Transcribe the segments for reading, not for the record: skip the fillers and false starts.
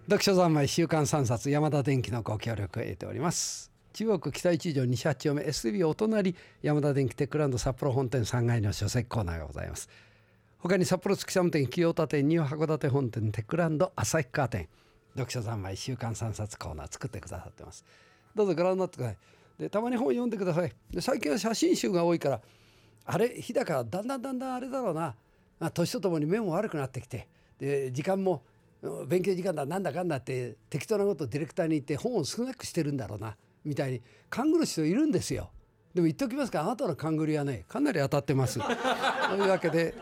読書三昧週刊3冊山田電機のご協力を得ております。中央区北一条西8丁目 SB お隣山田電機テックランド札幌本店3階の書籍コーナーがございます。他に札幌月寒店清田店ニュー函館本店テックランド旭川店読書三昧週刊3冊コーナー作ってくださってます。どうぞご覧になってください。でたまに本読んでください。で最近は写真集が多いからあれ日高だんだんあれだろうな、年とともに目も悪くなってきてで時間も勉強時間だなんだかんだって適当なことをディレクターに言って本を少なくしてるんだろうなみたいに勘ぐる人いるんですよ。でも言っておきますか、あなたの勘ぐりはねかなり当たってますというわけで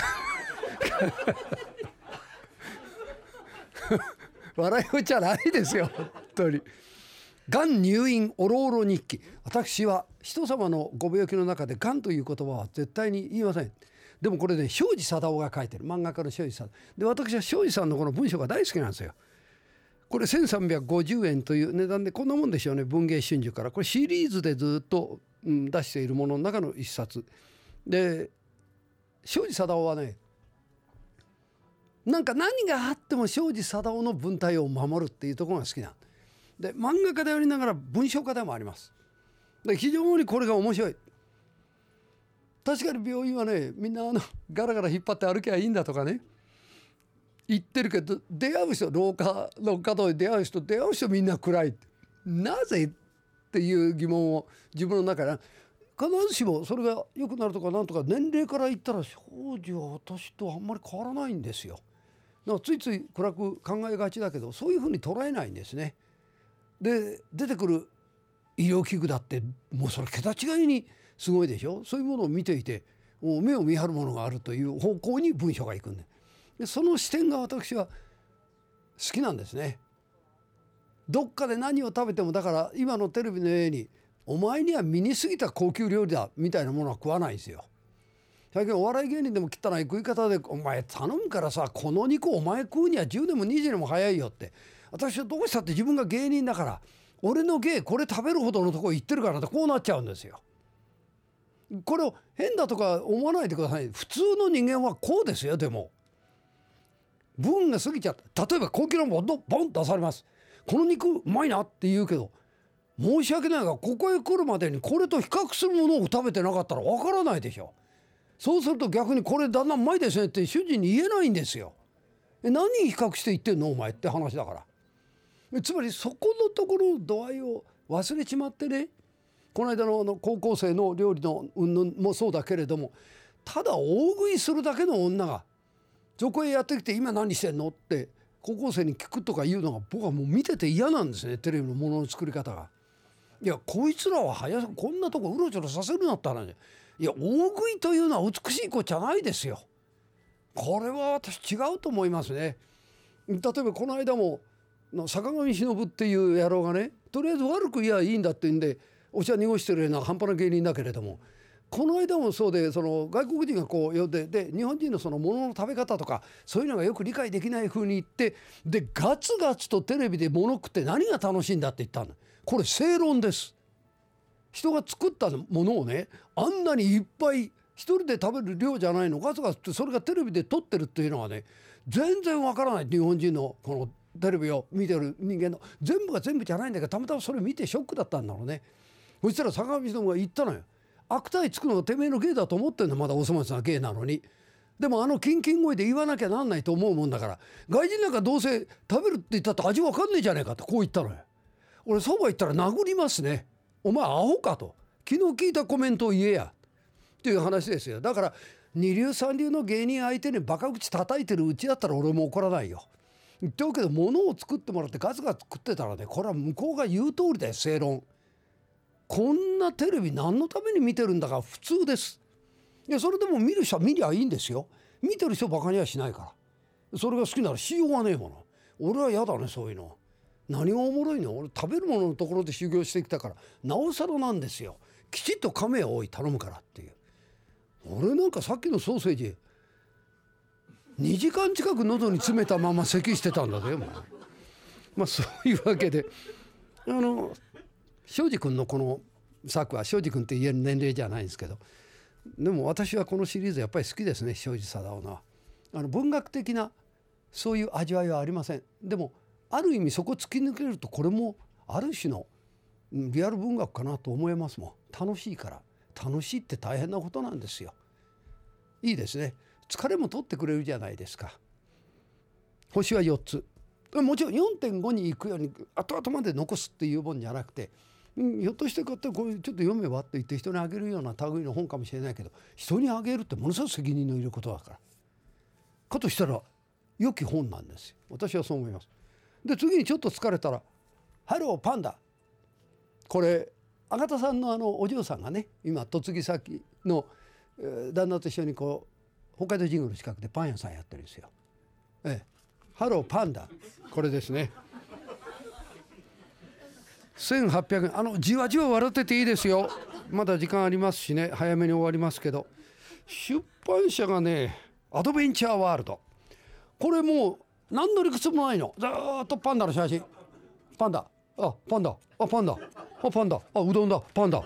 笑い事じゃないですよ本当に。がん入院おろおろ日記。私は人様のご病気の中でがんという言葉は絶対に言いません。でもこれね庄司貞夫が書いてる、漫画家の庄司貞夫で、私は庄司さんのこの文章が大好きなんですよ。これ1350円という値段でこんなもんでしょうね。文藝春秋からこれシリーズでずっと、出しているものの中の一冊で、庄司貞夫はねなんか何があっても庄司貞夫の文体を守るっていうところが好きなんで、漫画家でありながら文章家でもあります。で非常にこれが面白い。確かに病院はねみんなガラガラ引っ張って歩けばいいんだとかね言ってるけど、出会う人廊下で出会う人みんな暗い。なぜっていう疑問を自分の中で必ずしもそれが良くなるとかなんとか年齢から言ったら庄司は私とあんまり変わらないんですよ。だからついつい暗く考えがちだけどそういうふうに捉えないんですね。で出てくる医療器具だってもうそれ桁違いにすごいでしょ。そういうものを見ていてもう目を見張るものがあるという方向に文章がいくんで、その視点が私は好きなんですね。どっかで何を食べてもだから今のテレビのようにお前には見に過ぎた高級料理だみたいなものは食わないんですよ。最近お笑い芸人でも汚い食い方でお前頼むからさこの肉お前食うには10年も20年も早いよって、私はどうしたって自分が芸人だから俺の芸これ食べるほどのところ行ってるからってこうなっちゃうんですよ。これを変だとか思わないでください。普通の人間はこうですよ。でも分が過ぎちゃった。例えば高級なものボンと出されます。この肉うまいなって言うけど申し訳ないがここへ来るまでにこれと比較するものを食べてなかったらわからないでしょ。そうすると逆にこれだんだんうまいですねって主人に言えないんですよ。何比較して言ってんのお前って話だから。つまりそこのところの度合いを忘れちまってね、この間の高校生の料理の云々もそうだけれども、ただ大食いするだけの女がそこへやってきて今何してんのって高校生に聞くとか言うのが僕はもう見てて嫌なんですね。テレビのものの作り方が。いやこいつらはこんなとこうろちょろさせるなって話。いや大食いというのは美しい子じゃないですよ。これは私違うと思いますね。例えばこの間も坂上忍っていう野郎がねとりあえず悪く言えばいいんだって言うんでお茶濁してるような半端な芸人だけれども、この間もそうでその外国人がこう呼んで日本人のそのものの食べ方とかそういうのがよく理解できない風に言ってでガツガツとテレビで物食って何が楽しいんだって言ったの。これ正論です。人が作ったものをねあんなにいっぱい一人で食べる量じゃないのガツガツってそれがテレビで撮ってるっていうのはね全然わからない。日本人のこのテレビを見てる人間の全部が全部じゃないんだけどたまたまそれ見てショックだったんだろうね。そしたら坂上忍が言ったのよ。悪態つくのがてめえの芸だと思ってんのまだお粗末な芸なのに。でもキンキン声で言わなきゃなんないと思うもんだから外人なんかどうせ食べるって言ったって味わかんねえじゃねえかってこう言ったのよ。俺そば行ったら殴りますね。お前アホかと昨日聞いたコメントを言えやっていう話ですよ。だから二流三流の芸人相手にバカ口叩いてるうちだったら俺も怒らないよ。言っておくけど物を作ってもらってガツガツ食ってたらねこれは向こうが言う通りだよ正論。こんなテレビ何のために見てるんだか普通です。いやそれでも見る人は見りゃいいんですよ。見てる人バカにはしないから。それが好きならしようがねえもの。俺は嫌だねそういうの。何がおもろいの。俺食べるもののところで修行してきたからなおさらなんですよ。きちっと亀を多い頼むからっていう。俺なんかさっきのソーセージ2時間近く喉に詰めたまま咳してたんだぜ。まあそういうわけで庄司君のこの作は庄司君って言える年齢じゃないんですけどでも私はこのシリーズやっぱり好きですね。庄司貞夫の文学的なそういう味わいはありません。でもある意味そこ突き抜けるとこれもある種のリアル文学かなと思いますもん。楽しいから。楽しいって大変なことなんですよ。いいですね。疲れも取ってくれるじゃないですか。星は4つ。もちろん 4.5 に行くように後々まで残すっていうもんじゃなくて、ひょっとしてこうやってこれちょっと読めばって言って人にあげるような類の本かもしれないけど、人にあげるってものすごい責任のいることだから。かとしたら良き本なんですよ。私はそう思います。で次にちょっと疲れたら「ハローパンダ」。これあがたさんのお嬢さんがね今嫁ぎ先の旦那と一緒にこう北海道神宮の近くでパン屋さんやってるんですよ。ハローパンダ、これですね。1800円。じわじわ笑ってていいですよ。まだ時間ありますしね、早めに終わりますけど、出版社がねアドベンチャーワールド。これもう何の理屈もないの。ずーっとパンダの写真。パンダ、パンダ、パンダ、パンダ、うどんだ、パンダ。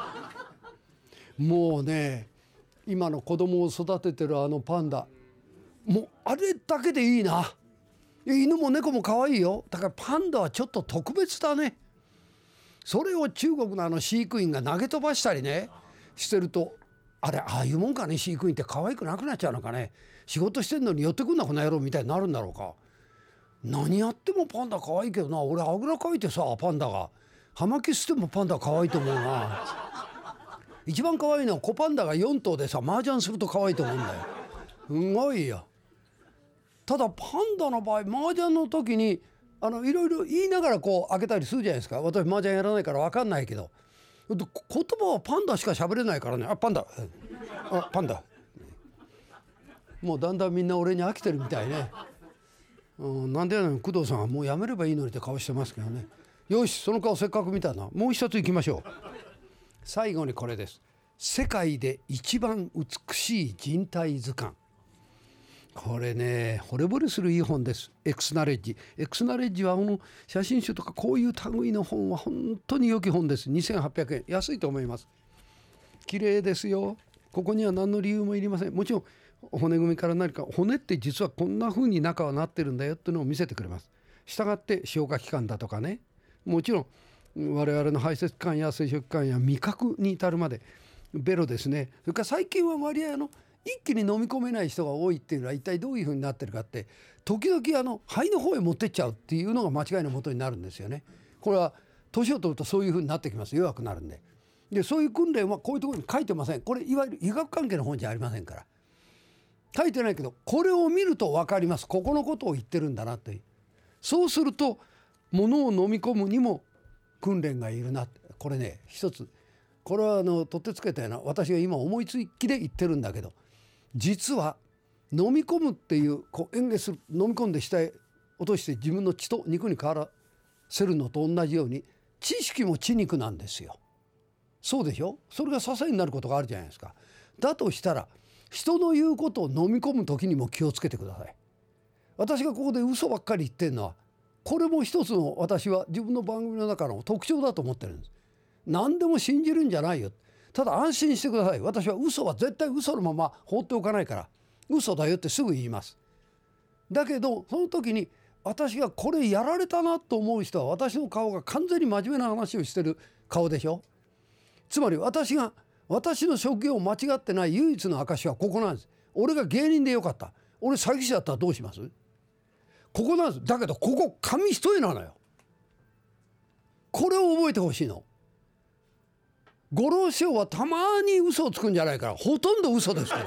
もうね今の子供を育ててるパンダ、もうあれだけでいいな。犬も猫も可愛いよ。だからパンダはちょっと特別だね。それを中国の飼育員が投げ飛ばしたりねしてると、ああいうもんかね。飼育員って可愛くなくなっちゃうのかね。仕事してんのに寄ってくんなこの野郎みたいになるんだろうか。何やってもパンダ可愛いけどな。俺あぐらかいてさ、パンダが葉巻吸ってもパンダ可愛いと思うな。一番可愛いのは子パンダが4頭でさ麻雀すると可愛いと思うんだよ。すごいよ。ただパンダの場合麻雀の時にいろいろ言いながらこう開けたりするじゃないですか。私麻雀やらないから分かんないけど、言葉はパンダしか喋れないからね。パンダ、パンダ。もうだんだんみんな俺に飽きてるみたいね。なんでやねん工藤さんはもうやめればいいのにって顔してますけどね。よし、その顔せっかく見たな。もう一ついきましょう。最後にこれです。世界で一番美しい人体図鑑。これね惚れ惚れするいい本です。エクスナレッジ。エクスナレッジは写真集とかこういう類の本は本当に良き本です。2800円、安いと思います。綺麗ですよ。ここには何の理由もいりません。もちろん骨組みから何か、骨って実はこんな風に中はなってるんだよっていうのを見せてくれます。したがって消化器官だとかね、もちろん我々の排泄管や生殖管や味覚に至るまで、ベロですね。それから最近は割合一気に飲み込めない人が多いっていうのは一体どういう風になってるかって、時々肺の方へ持ってっちゃうっていうのが間違いのもとになるんですよね。これは年を取るとそういう風になってきます。弱くなるんで。でそういう訓練はこういうところに書いてません。これいわゆる医学関係の本じゃありませんから。書いてないけどこれを見ると分かります。ここのことを言ってるんだなって。そうすると物を飲み込むにも訓練がいるなって。これね一つ、これは取ってつけたような、私が今思いつきで言ってるんだけど、実は飲み込むっていう嚥下する、飲み込んで下へ落として自分の血と肉に変わらせるのと同じように、知識も血肉なんですよ。そうでしょ。それが支えになることがあるじゃないですか。だとしたら人の言うことを飲み込む時にも気をつけてください。私がここで嘘ばっかり言ってるのは、これも一つの私は自分の番組の中の特徴だと思ってるんです。何でも信じるんじゃないよ。ただ安心してください。私は嘘は絶対嘘のまま放っておかないから、嘘だよってすぐ言います。だけどその時に私がこれやられたなと思う人は、私の顔が完全に真面目な話をしてる顔でしょ。つまり私の職業を間違ってない唯一の証はここなんです。俺が芸人でよかった、俺詐欺師だったらどうします？ここなんです。だけどここ紙一重なのよ。これを覚えてほしいの。五郎師匠はたまに嘘をつくんじゃないから、ほとんど嘘ですから。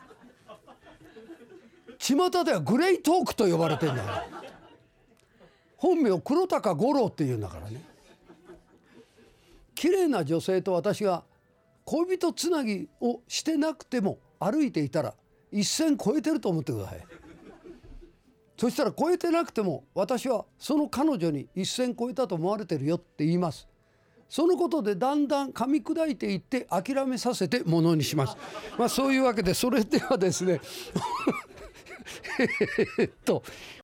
巷ではグレイトークと呼ばれてんだよ。本名黒高五郎っていうんだからね。綺麗な女性と私が恋人つなぎをしてなくても歩いていたら一線越えてると思ってください。そしたら越えてなくても私はその彼女に一線越えたと思われてるよって言います。そのことでだんだん噛み砕いていって諦めさせてものにします。そういうわけで、それではですね